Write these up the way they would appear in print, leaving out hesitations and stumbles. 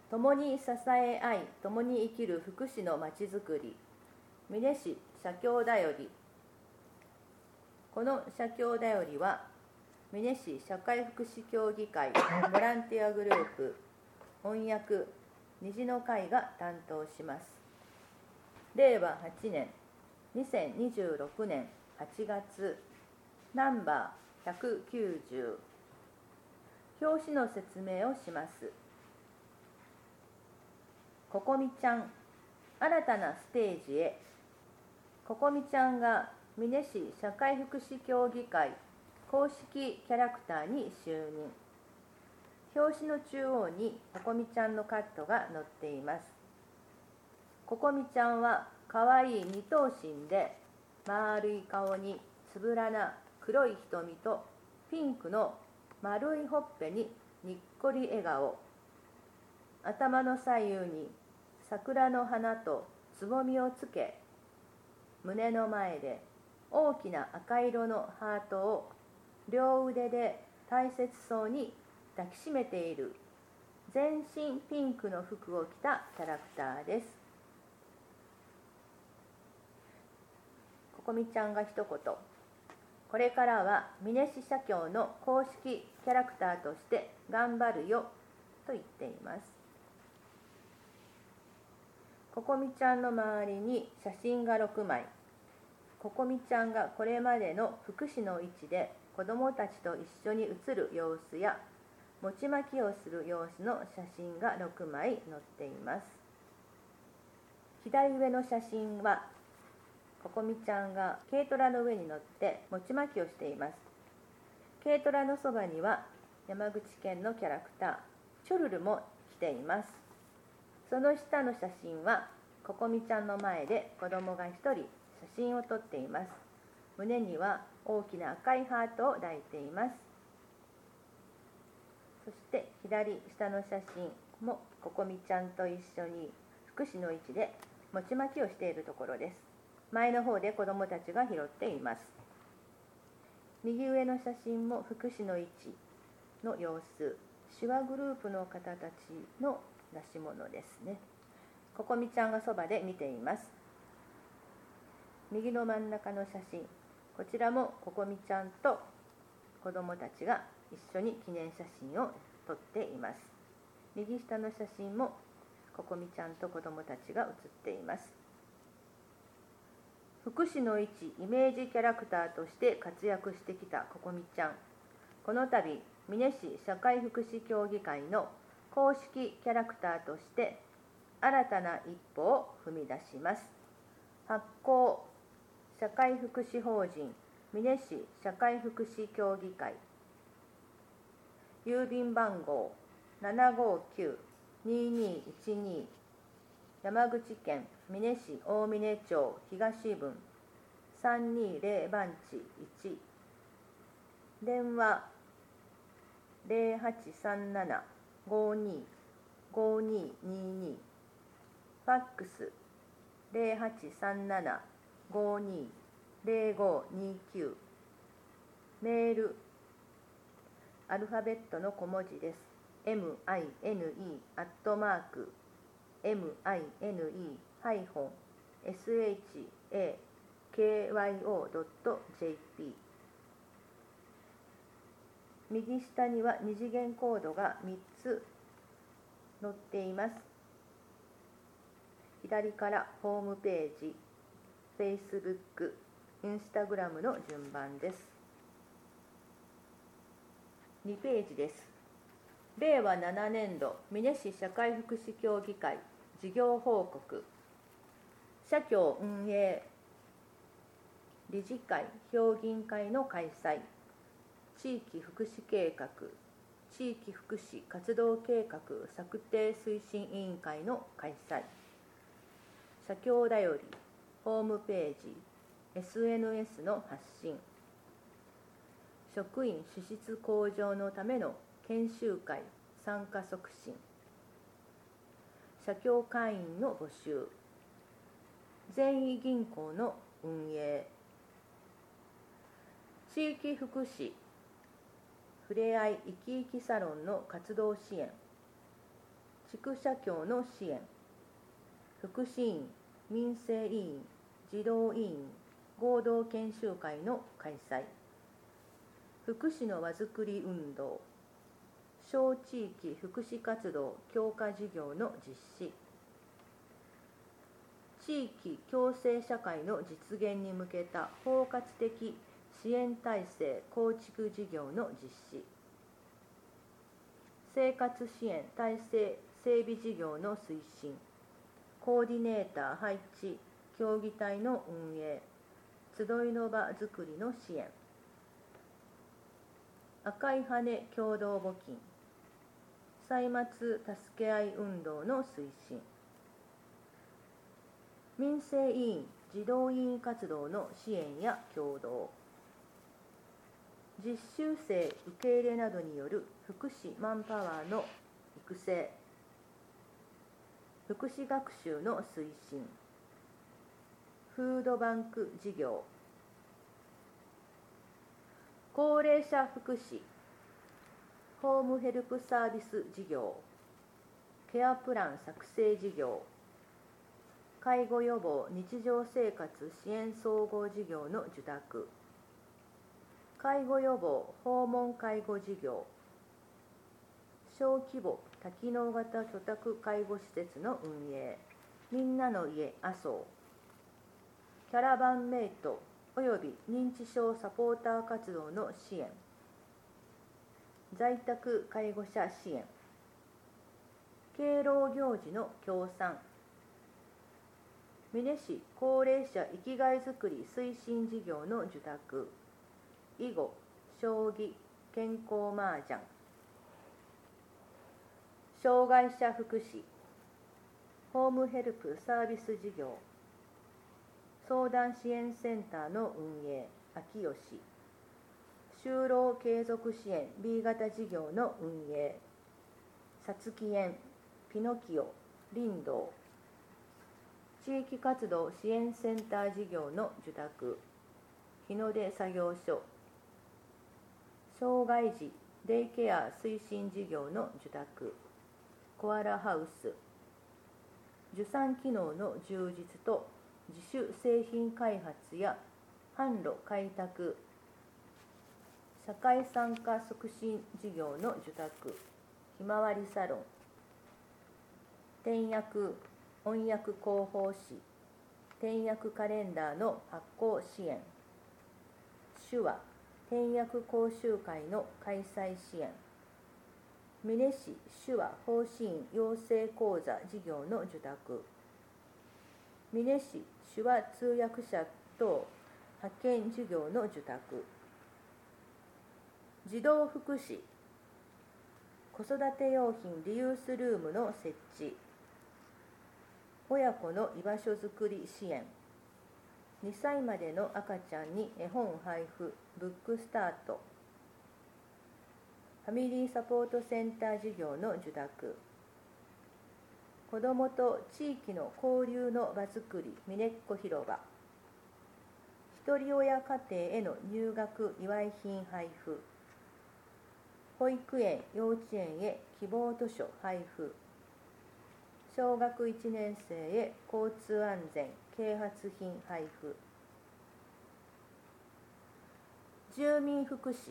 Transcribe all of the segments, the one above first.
共に支え合い、共に生きる福祉のまちづくり。美祢市社協だより。この社協だよりは、美祢市社会福祉協議会ボランティアグループ翻訳虹の会が担当します。令和8年2026年8月ナンバー190。表紙の説明をします。ここみちゃん、新たなステージへ。ここみちゃんが美祢市社会福祉協議会公式キャラクターに就任。表紙の中央にここみちゃんのカットが載っています。ここみちゃんはかわいい二頭身で、丸い顔につぶらな黒い瞳とピンクの丸いほっぺににっこり笑顔。頭の左右に桜の花とつぼみをつけ、胸の前で大きな赤色のハートを両腕で大切そうに抱きしめている、全身ピンクの服を着たキャラクターです。ここみちゃんが一言、これからは美祢市社協の公式キャラクターとして頑張るよと言っています。ここみちゃんの周りに写真が6枚。ここみちゃんがこれまでの福祉の位置で子どもたちと一緒に写る様子や餅巻きをする様子の写真が6枚載っています。左上の写真はここみちゃんが軽トラの上に乗って餅巻きをしています。軽トラのそばには山口県のキャラクターチョルルも来ています。その下の写真はここみちゃんの前で子供が1人写真を撮っています。胸には大きな赤いハートを抱いています。そして左下の写真もここみちゃんと一緒に福祉の位置で餅巻きをしているところです。前の方で子どもたちが拾っています。右上の写真も福祉の位置の様子、手話グループの方たちの出し物ですね。ここみちゃんがそばで見ています。右の真ん中の写真、こちらもここみちゃんと子どもたちが一緒に記念写真を撮っています。右下の写真もここみちゃんと子どもたちが写っています。福祉の位置イメージキャラクターとして活躍してきたここみちゃん。この度美祢市社会福祉協議会の公式キャラクターとして新たな一歩を踏み出します。発行社会福祉法人美祢市社会福祉協議会、郵便番号759-2212、山口県美祢市大峰町東分320番地1、電話0837-52-5222、ファックス0837-52-0529、メールアルファベットの小文字です。mine-shakyo.jp。 右下には二次元コードが3つ載っています。左からホームページ、Facebook、Instagram の順番です。2ページです。令和7年度美祢市社会福祉協議会事業報告、社協運営理事会評議員会の開催、地域福祉計画地域福祉活動計画策定推進委員会の開催、社協だよりホームページ SNS の発信、職員資質向上のための研修会参加促進、社協会員の募集、全員銀行の運営、地域福祉ふれあい生き生きサロンの活動支援、 地区社協の支援、福祉院、民生委員、児童委員、合同研修会の開催、福祉の輪づくり運動、小地域福祉活動強化事業の実施、地域共生社会の実現に向けた包括的支援体制構築事業の実施、生活支援体制整備事業の推進、コーディネーター配置協議体の運営、集いの場づくりの支援、赤い羽共同募金、歳末助け合い運動の推進、民生委員児童委員活動の支援や協働、実習生受け入れなどによる福祉マンパワーの育成、福祉学習の推進、フードバンク事業、高齢者福祉ホームヘルプサービス事業、ケアプラン作成事業、介護予防日常生活支援総合事業の受託、介護予防訪問介護事業、小規模多機能型居宅介護施設の運営、みんなの家麻生、キャラバンメイトおよび認知症サポーター活動の支援、在宅介護者支援、敬老行事の協賛、美祢市高齢者生きがいづくり推進事業の受託、囲碁、将棋、健康麻雀、障害者福祉ホームヘルプサービス事業、相談支援センターの運営、秋吉、就労継続支援 B 型事業の運営、さつき園、ピノキオ、林道、地域活動支援センター事業の受託、日の出作業所、障害児デイケア推進事業の受託、コアラハウス、受産機能の充実と自主製品開発や販路開拓、社会参加促進事業の受託、ひまわりサロン、点訳翻訳広報誌、点訳カレンダーの発行支援、手話点訳講習会の開催支援、美祢市手話方針員養成講座事業の受託、美祢市手話通訳者等派遣事業の受託、児童福祉子育て用品リユースルームの設置、親子の居場所づくり支援、2歳までの赤ちゃんに絵本配布ブックスタート、ファミリーサポートセンター事業の受託、子どもと地域の交流の場づくりみねっこ広場、ひとり親家庭への入学祝い品配布、保育園幼稚園へ希望図書配布、小学1年生へ交通安全啓発品配布、住民福祉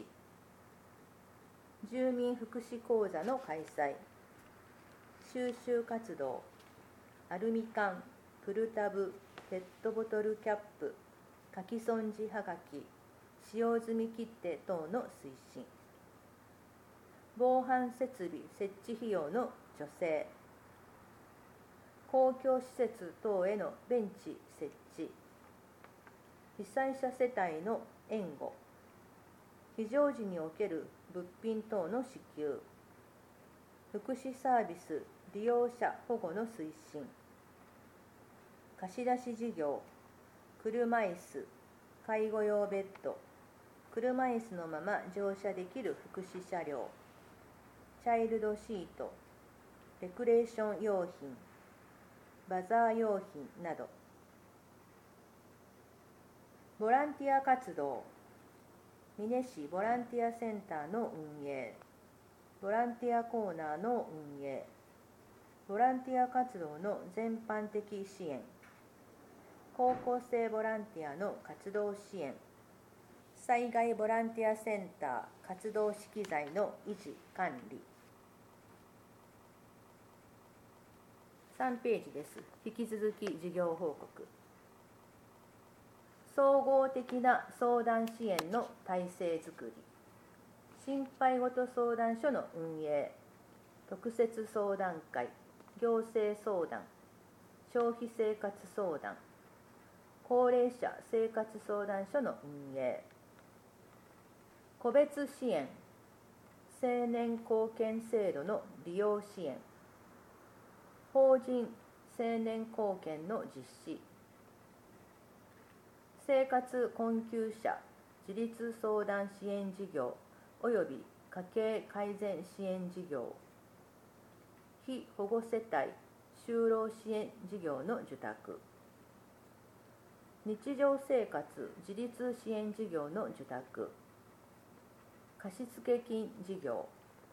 講座の開催、収集活動、アルミ缶、プルタブ、ペットボトルキャップ、書き損じはがき、使用済み切手等の推進、防犯設備設置費用の助成、公共施設等へのベンチ設置、被災者世帯の援護、非常時における物品等の支給、福祉サービス利用者保護の推進、貸し出し事業、車椅子、介護用ベッド、車椅子のまま乗車できる福祉車両、チャイルドシート、レクレーション用品、バザー用品など、ボランティア活動、美祢市ボランティアセンターの運営、ボランティアコーナーの運営、 ボランティア活動の全般的支援、高校生ボランティアの活動支援、災害ボランティアセンター活動資機材の維持管理。3ページです。引き続き事業報告。総合的な相談支援の体制づくり、心配ごと相談所の運営、特設相談会、行政相談、消費生活相談、高齢者生活相談所の運営、個別支援、青年貢献制度の利用支援、法人青年貢献の実施、生活困窮者自立相談支援事業および家計改善支援事業、被保護世帯就労支援事業の受託、日常生活自立支援事業の受託、貸付金事業、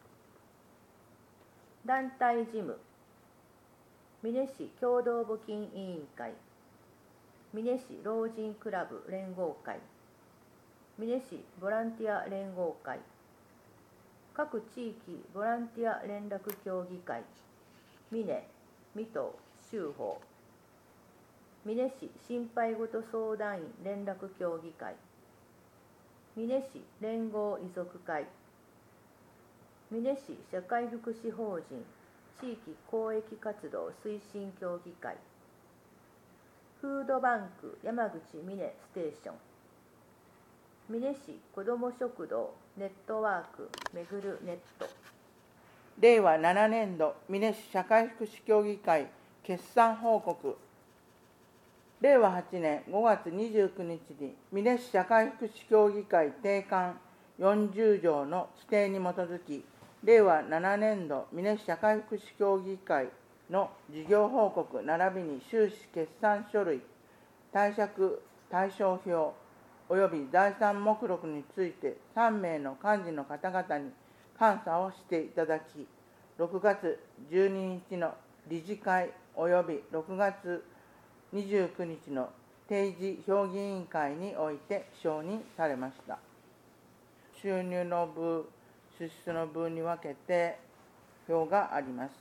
団体事務、美祢市共同募金委員会、美祢市老人クラブ連合会、美祢市ボランティア連合会、各地域ボランティア連絡協議会、美祢、水戸、州法、美祢市心配ごと相談員連絡協議会、美祢市連合遺族会、美祢市社会福祉法人地域公益活動推進協議会、フードバンク山口美祢ステーション、美祢市子ども食堂ネットワークめぐるネット。 令和7年度美祢市社会福祉協議会決算報告。令和8年5月29日に美祢市社会福祉協議会定款40条の規定に基づき、令和7年度美祢市社会福祉協議会の事業報告並びに収支決算書類、貸借対照表および財産目録について3名の幹事の方々に監査をしていただき、6月12日の理事会および6月29日の定時評議委員会において承認されました。収入の部、支出の部に分けて表があります。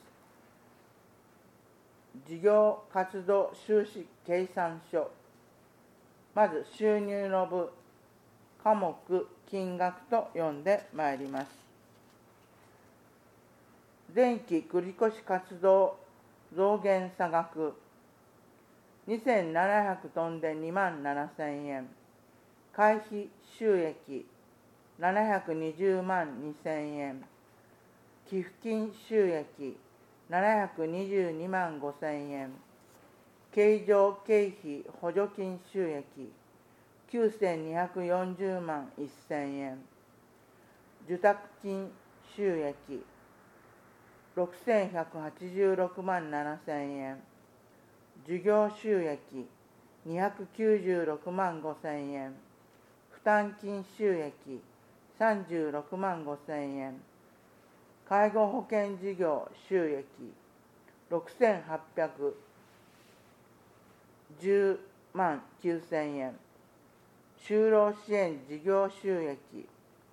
事業活動収支計算書。まず収入の部、科目、金額と読んでまいります。前期繰越活動増減差額2700トンで27,000円、会費収益720万2000円、寄付金収益722万5000円、経常経費補助金収益9240万1000円、受託金収益6186万7000円、事業収益296万5000円、負担金収益36万5000円、介護保険事業収益6810万9000円、就労支援事業収益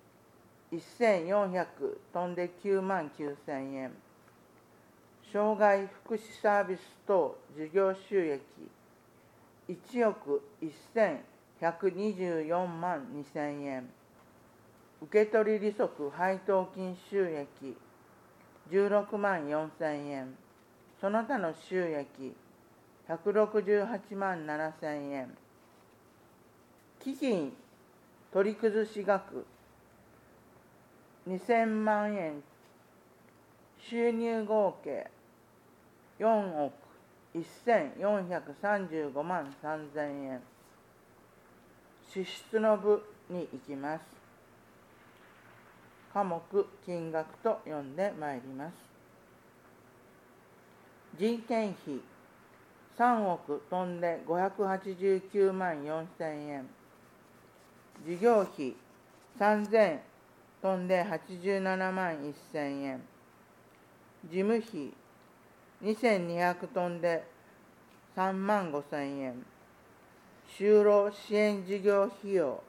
1400トンで9万9000円、障害福祉サービス等事業収益1億1124万2000円、受取利息配当金収益16万4000円、その他の収益168万7000円、基金取り崩し額2000万円、収入合計4億1435万3000円。支出の部に行きます。科目、金額と読んでまいります。人件費3億トンで589万4000円、事業費3000トンで87万1000円、事務費 2200トンで3万5千円。就労支援事業費用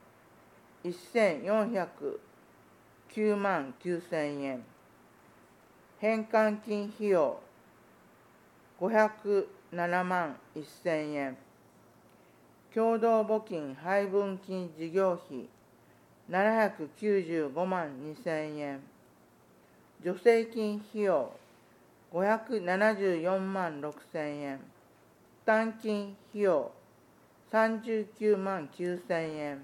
1409万9千円。返還金費用507万1千円。共同募金配分金事業費795万2千円。助成金費用574万6千円。負担金費用39万9千円。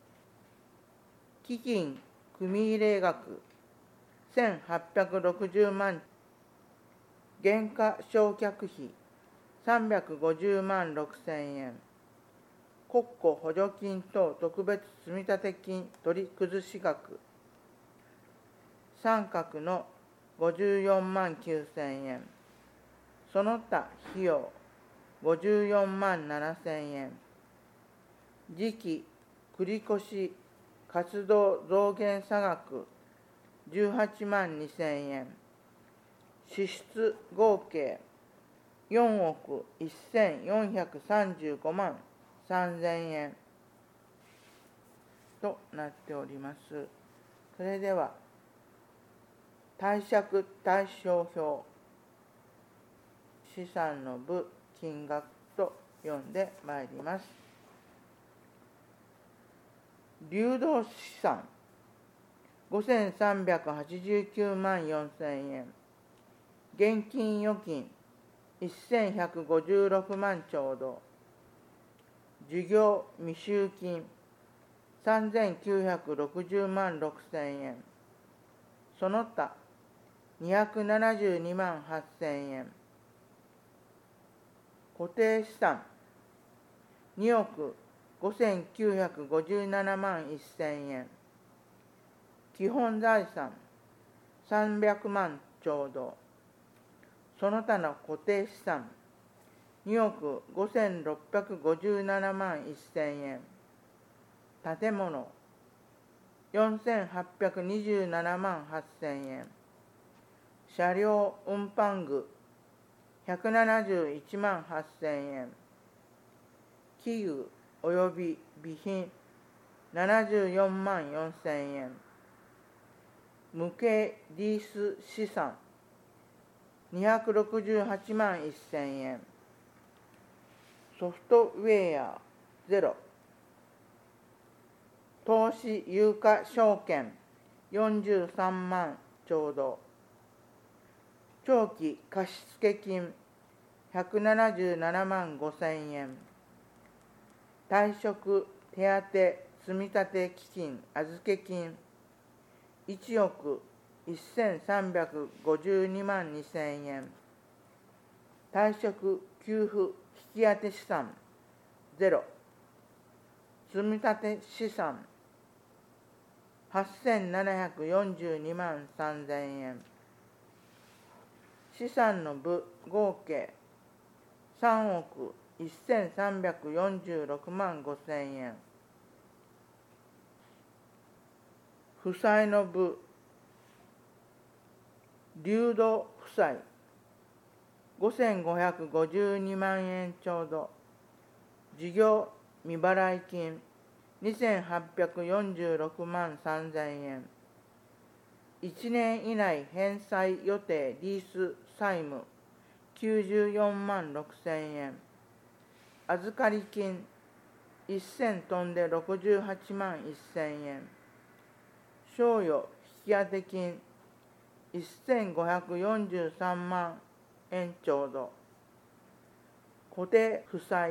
基金組入額1860万。減価償却費350万6千円。国庫補助金等特別積立金取り崩し額三角の54万9千円。その他費用54万7千円。次期繰越活動増減差額18万2千円。支出合計4億1435万3千円となっております。それでは貸借対照表、資産の部金額と読んでまいります。流動資産5389万4千円。現金預金1156万ちょうど。事業未収金3960万6千円。その他272万8千円。固定資産2億5957万1千円。基本財産300万ちょうど。その他の固定資産2億5657万1千円。建物4827万8千円。車両運搬具171万8千円。器具及び備品74万4千円。無形リース資産268万1千円。ソフトウェア0。投資有価証券43万ちょうど。長期貸付金177万5千円。退職手当積立基金預け金1億1352万2千円。退職給付引当資産0。積立資産8742万3千円。資産の部合計3億1346万5千円。負債の部流動負債5552万円ちょうど。事業未払い金2846万3千円。1年以内返済予定リース債務94万6千円。預かり金1000トンで68万1千円。賞与引当金1543万円ちょうど。固定負債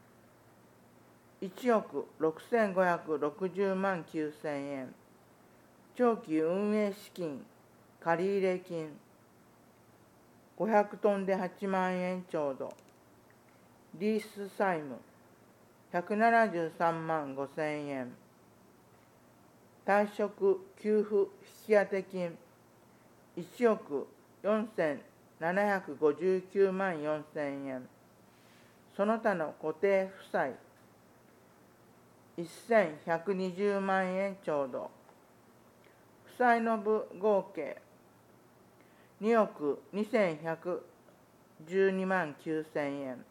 1億6560万9千円。長期運営資金借入金500トンで8万円ちょうど。リース債務173万5千円。退職給付引当金1億4759万4千円。その他の固定負債1120万円ちょうど。負債の部合計2億2112 12万9000円。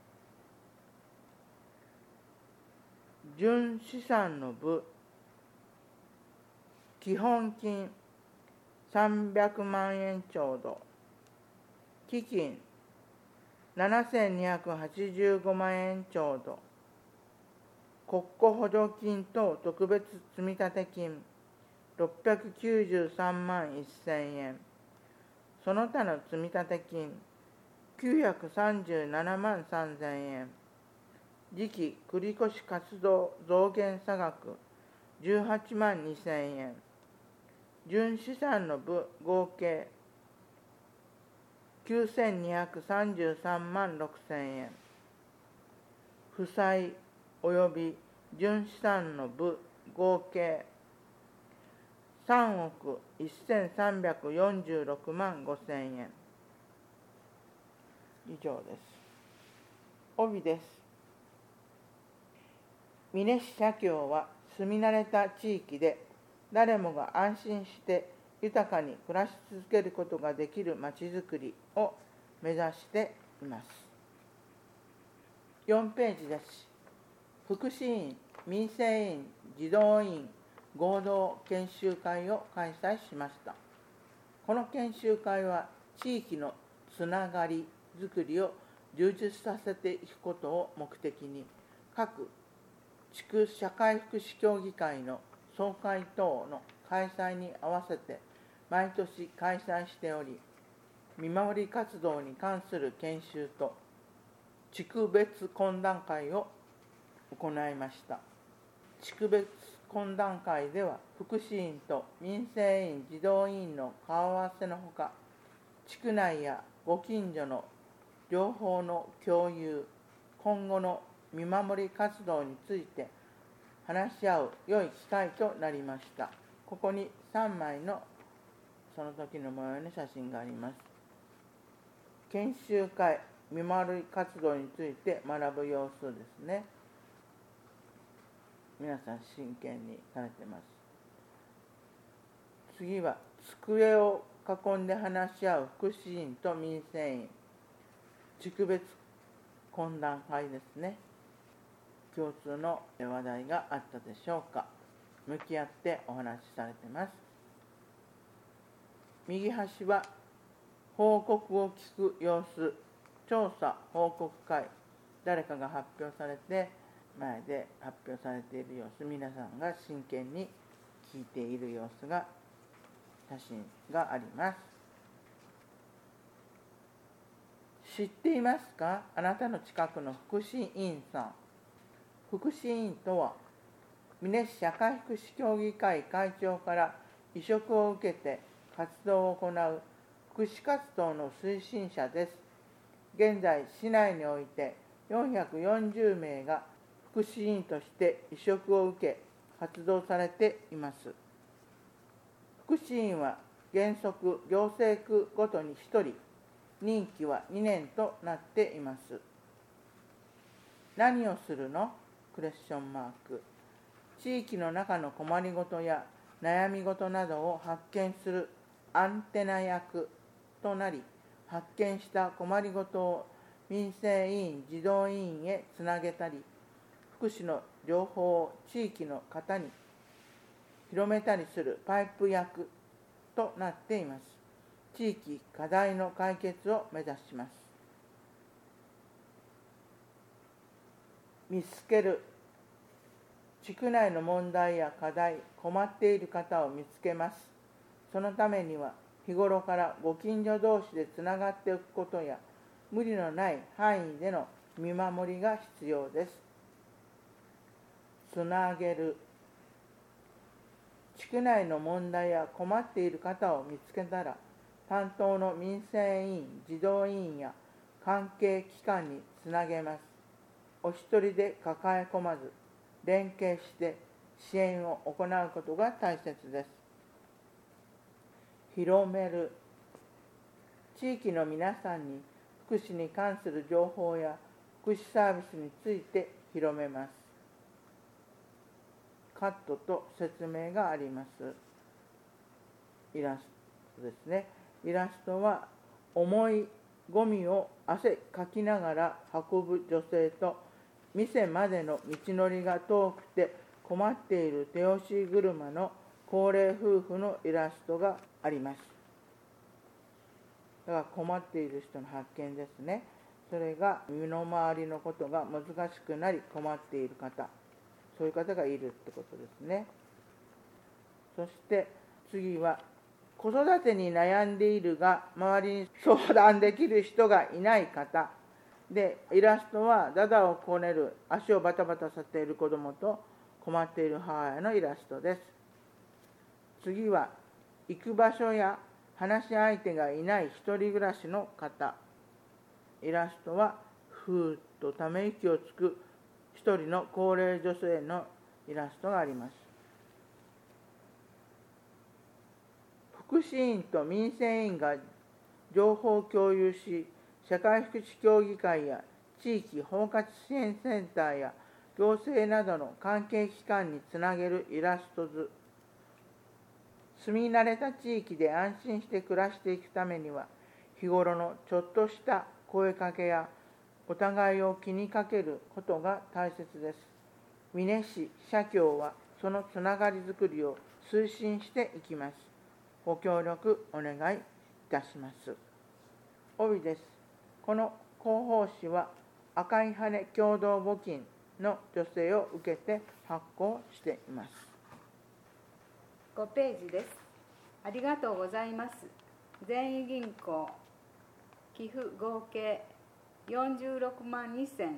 純資産の部、基本金300万円ちょうど、基金7285万円ちょうど、国庫補助金等特別積立金693万1000円、その他の積立金937万3000円、次期繰越活動増減差額18万2000円、純資産の部合計9233万6000円、負債及び純資産の部合計3億1346万5000円。以上です。帯です。美祢市社協は住み慣れた地域で誰もが安心して豊かに暮らし続けることができるまちづくりを目指しています。4ページです。福祉院、民生委員、児童委員合同研修会を開催しました。この研修会は地域のつながりづくりを充実させていくことを目的に、各地区社会福祉協議会の総会等の開催に合わせて毎年開催しており、見守り活動に関する研修と地区別懇談会を行いました。地区別懇談会では福祉院と民生委員、児童委員の顔合わせのほか、地区内やご近所の情報の共有、今後の見守り活動について話し合う良い機会となりました。ここに3枚のその時の模様の写真があります。研修会、見守り活動について学ぶ様子ですね。皆さん真剣にされています。次は机を囲んで話し合う福祉院と民生委員、地区別懇談会ですね。共通の話題があったでしょうか。向き合ってお話しされています。右端は報告を聞く様子、調査報告会、誰かが発表されて前で発表されている様子、皆さんが真剣に聞いている様子が写真があります。知っていますか？あなたの近くの福祉委員さん。福祉委員とは、美祢市社会福祉協議会会長から委嘱を受けて活動を行う福祉活動の推進者です。現在、市内において440名が福祉委員として委嘱を受け活動されています。福祉委員は原則行政区ごとに1人、任期は2年となっています。何をするの？クエスチョンマーク。地域の中の困りごとや悩みごとなどを発見するアンテナ役となり、発見した困りごとを民生委員、児童委員へつなげたり、福祉の情報を地域の方に広めたりするパイプ役となっています。地域課題の解決を目指します。見つける。地区内の問題や課題、困っている方を見つけます。そのためには、日頃からご近所同士でつながっておくことや、無理のない範囲での見守りが必要です。つなげる。地区内の問題や困っている方を見つけたら、担当の民生委員、児童委員や関係機関につなげます。お一人で抱え込まず、連携して支援を行うことが大切です。広める。地域の皆さんに福祉に関する情報や福祉サービスについて広めます。カットと説明があります。イラストですね。イラストは思いゴミを汗かきながら運ぶ女性と、店までの道のりが遠くて困っている手押し車の高齢夫婦のイラストがあります。だから困っている人の発見ですね。それが身の回りのことが難しくなり困っている方、そういう方がいるってことですね。そして次は、子育てに悩んでいるが周りに相談できる人がいない方で、イラストはダダをこねる、足をバタバタさせている子供と困っている母親のイラストです。次は、行く場所や話し相手がいない一人暮らしの方。イラストはふーっとため息をつく一人の高齢女性のイラストがあります。福祉院と民生委員が情報を共有し、社会福祉協議会や地域包括支援センターや行政などの関係機関につなげるイラスト図。住み慣れた地域で安心して暮らしていくためには、日頃のちょっとした声かけやお互いを気にかけることが大切です。美祢市社協はそのつながりづくりを推進していきます。ご協力お願いいたします。帯です。この広報誌は赤い羽共同募金の助成を受けて発行しています。 5ページです。ありがとうございます。全員銀行寄付合計46万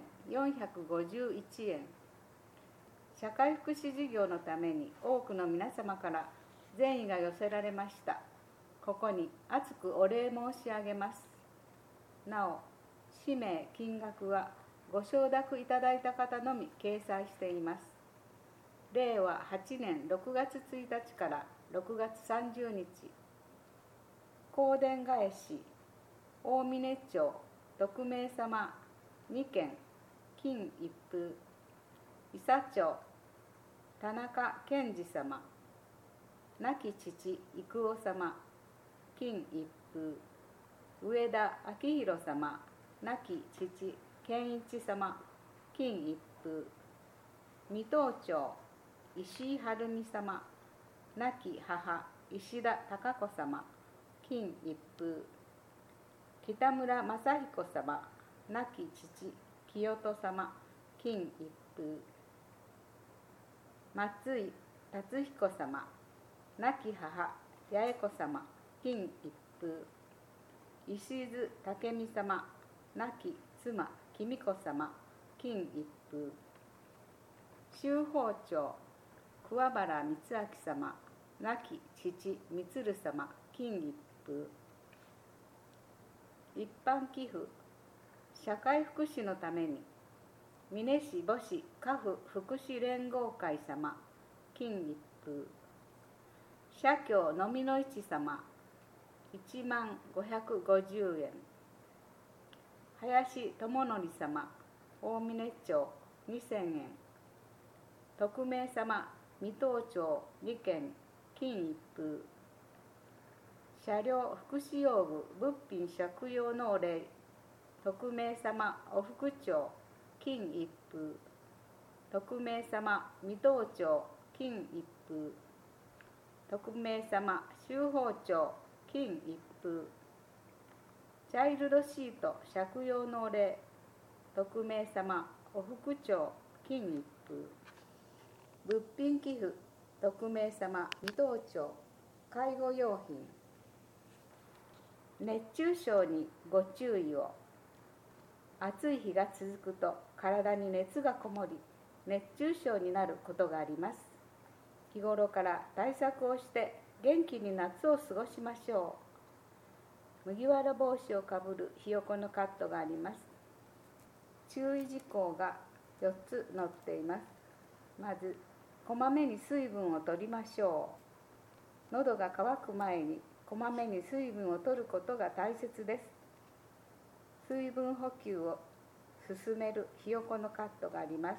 2451円。社会福祉事業のために多くの皆様から善意が寄せられました。ここに厚くお礼申し上げます。なお、氏名、金額はご承諾いただいた方のみ掲載しています。令和8年6月1日から6月30日、香典返し、大峰町6名様2件、金一封、伊佐町田中健二様、亡き父郁夫様、金一封、上田明宏様、亡き父健一様、金一封、水戸町石井晴美様、亡き母石田貴子様、金一封、北村正彦様、亡き父清人様、金一封、松井達彦様、亡き母八重子様、金一封、石津武美様、亡き妻紀美子様、金一封、州法町桑原光明様、亡き父充様、金一封、一般寄付社会福祉のために美祢市母子家父福祉連合会様、金一封、社協のみの市様、1万550円、林智則様、大峰町2000円、匿名様、水戸町2件、金一封、車両福祉用具物品借用のお礼、匿名様、お副長、金一封、匿名様、水戸町金一封、匿名様、州法町金一封、チャイルドシート借用のお礼、匿名様、お副長金一封、物品寄付、匿名様、水戸町介護用品、熱中症にご注意を。暑い日が続くと体に熱がこもり、熱中症になることがあります。日頃から対策をして元気に夏を過ごしましょう。麦わら帽子をかぶるひよこのカットがあります。注意事項が4つ載っています。まず、こまめに水分を取りましょう。喉が渇く前にこまめに水分を取ることが大切です。水分補給を進めるひよこのカットがあります。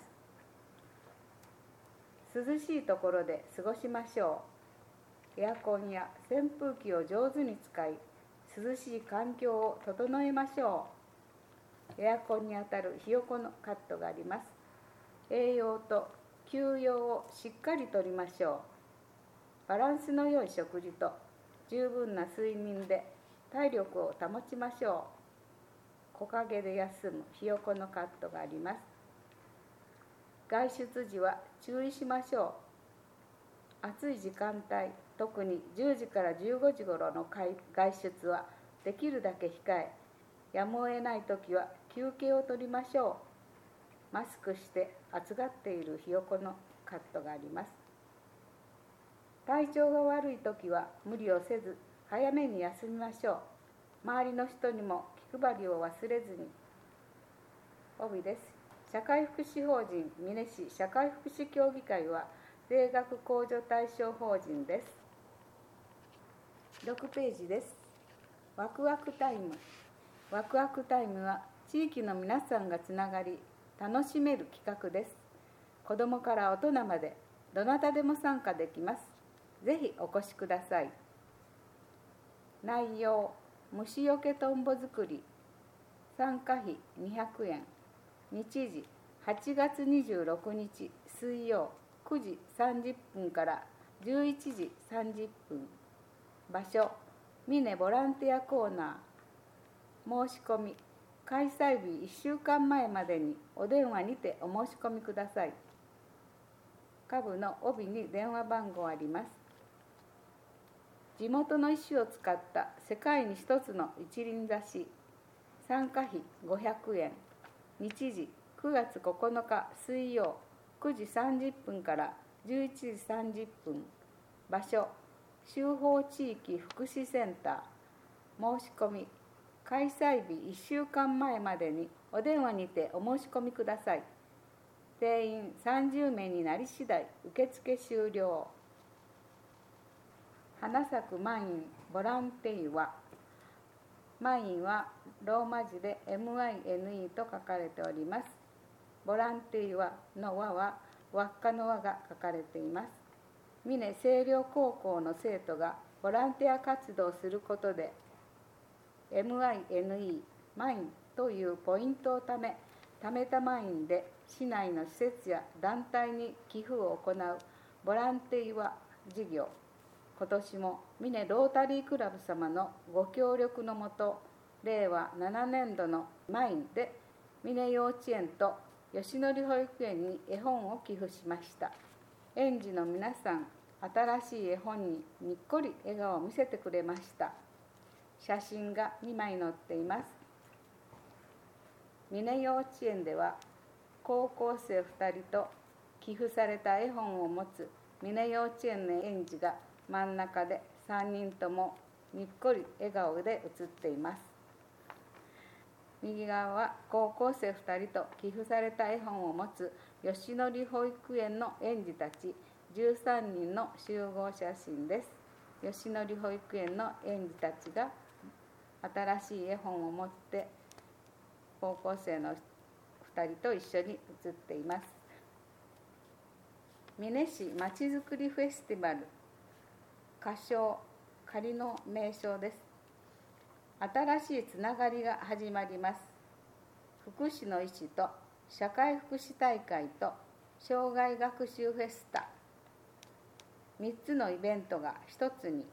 涼しいところで過ごしましょう。エアコンや扇風機を上手に使い、 涼しい環境を整えましょう。エアコンにあたるひよこのカットがあります。栄養と休養をしっかりとりましょう。バランスの良い食事と十分な睡眠で体力を保ちましょう。木陰で休むひよこのカットがあります。外出時は注意しましょう。暑い時間帯、特に10時から15時頃の外出はできるだけ控え、やむを得ないときは休憩を取りましょう。マスクして暑がっているひよこのカットがあります。体調が悪いときは無理をせず早めに休みましょう。周りの人にも気配りを忘れずに。帯です。社会福祉法人美祢市社会福祉協議会は税額控除対象法人です。6ページです。ワクワクタイム。ワクワクタイムは地域の皆さんがつながり楽しめる企画です。子どもから大人までどなたでも参加できます。ぜひお越しください。内容、虫よけトンボ作り、参加費200円、日時8月26日水曜9時30分から11時30分、場所、美祢ボランティアコーナー、申し込み、開催日1週間前までにお電話にてお申し込みください。下部の帯に電話番号あります。地元の石を使った世界に一つの一輪挿し、参加費500円、日時9月9日水曜9時30分から11時30分、場所、修法地域福祉センター、申し込み、開催日1週間前までにお電話にてお申し込みください。定員30名になり次第受付終了。花咲くマインボランティア。マインはローマ字で MINE と書かれております。ボランティアの輪は輪っかの輪が書かれています。美祢清涼高校の生徒がボランティア活動をすることで MINE マインというポイントを貯めたマインで市内の施設や団体に寄付を行うボランティア事業。今年も美祢ロータリークラブ様のご協力のもと、令和7年度のマインで美祢幼稚園と吉典保育園に絵本を寄付しました。園児の皆さん、新しい絵本ににっこり笑顔を見せてくれました。写真が2枚載っています。美祢幼稚園では高校生2人と寄付された絵本を持つ美祢幼稚園の園児が真ん中で3人ともにっこり笑顔で写っています。右側は高校生2人と寄付された絵本を持つ吉典保育園の園児たち13人の集合写真です。吉典保育園の園児たちが新しい絵本を持って高校生の2人と一緒に写っています。美祢市まちづくりフェスティバル仮称仮の名称です。新しいつながりが始まります。福祉の医師と社会福祉大会と障害学習フェスタ、3つのイベントが一つに。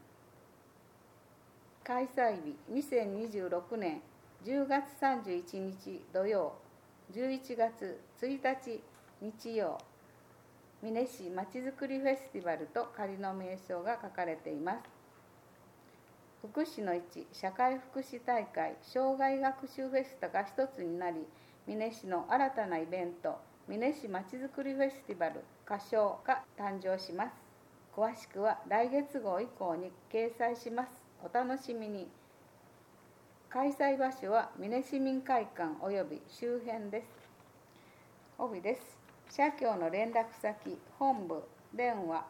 開催日2026年10月31日土曜、11月1日日曜、美祢市まちづくりフェスティバルと仮の名称が書かれています。福祉の1社会福祉大会障害学習フェスタが一つになり、美祢市の新たなイベント美祢市まちづくりフェスティバル仮称が誕生します。詳しくは来月号以降に掲載します。お楽しみに。開催場所は美祢市民会館および周辺です。帯です。社協の連絡先、本部、電話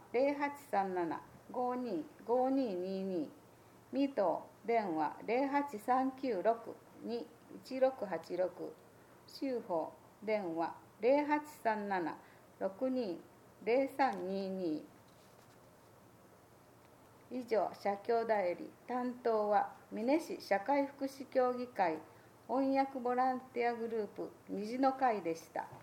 0837-525222、未答、電話 08396-21686、州法、電話 0837-620322。 以上、社協代理、担当は美祢市社会福祉協議会翻訳ボランティアグループ虹の会でした。